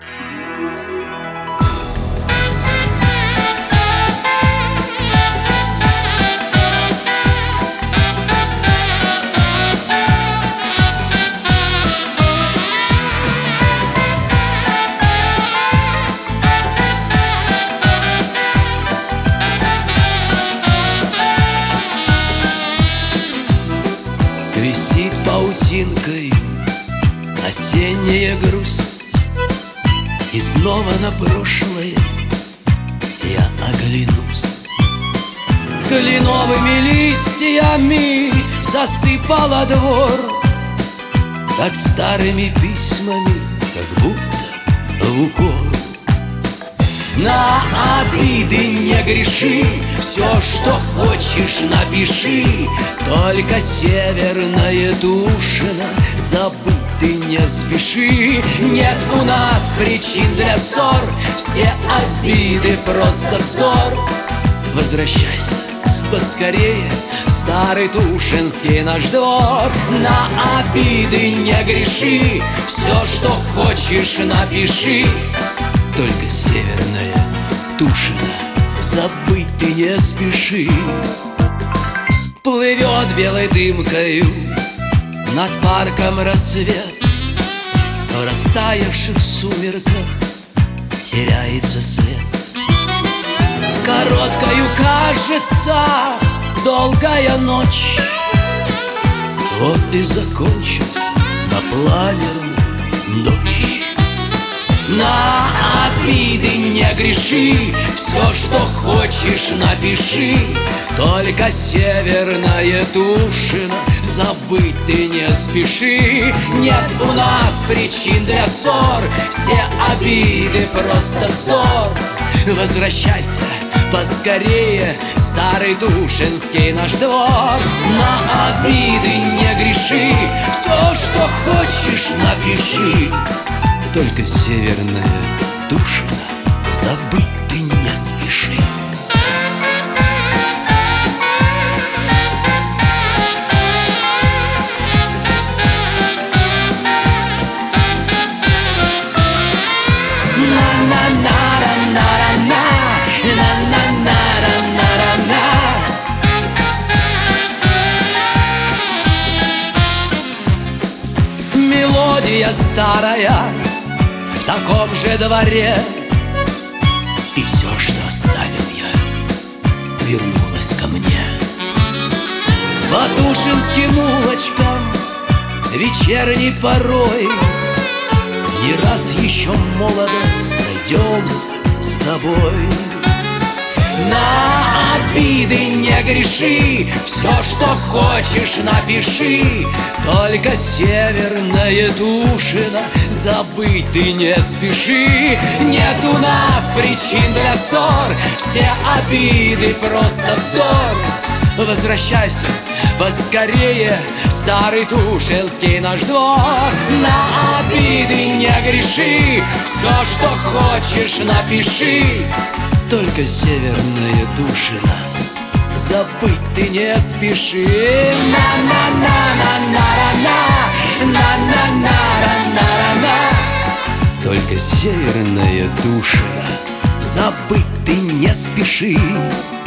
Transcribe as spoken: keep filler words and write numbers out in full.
Висит паутинкой осенняя грусть, и снова на прошлое я оглянусь. Кленовыми листьями засыпала двор, так старыми письмами, как будто в укор. На обиды не греши, все, что хочешь, напиши. Только Северная Тушина, забыть ты не спеши. Нет у нас причин для ссор, все обиды просто вздор. Возвращайся поскорее, старый Тушинский наш двор. На обиды не греши, все, что хочешь, напиши. Только Северная Тушина, забыть ты не спеши. Плывет белой дымкою над парком рассвет, в растаявших сумерках теряется след. Короткою кажется долгая ночь, вот и закончился напланерный дождь. На обиды не греши, все, что хочешь, напиши. Только Северная Тушина, забыть ты не спеши. Нет у нас причин для ссор, все обиды просто вздор. Возвращайся поскорее, старый Тушинский наш двор. На обиды не греши, все, что хочешь, напиши. Только Северная Тушина, забыть ты не спеши. Мелодия старая в таком же дворе, и все, что оставил я, вернулось ко мне. По тушинским улочкам вечерней порой не раз еще, молодость, пройдемся с тобой. На обиды не греши, все, что хочешь, напиши. Только Северная Тушина, забыть ты не спеши. Нет у нас причин для ссор, все обиды просто вздор. Возвращайся поскорее, старый Тушинский наш двор. На обиды не греши, все, что хочешь, напиши. Только Северная Тушина, забыть ты не спеши. На-на-на-на-на-на-на-на-на-на-на. Только Северная Тушина, забыть ты не спеши.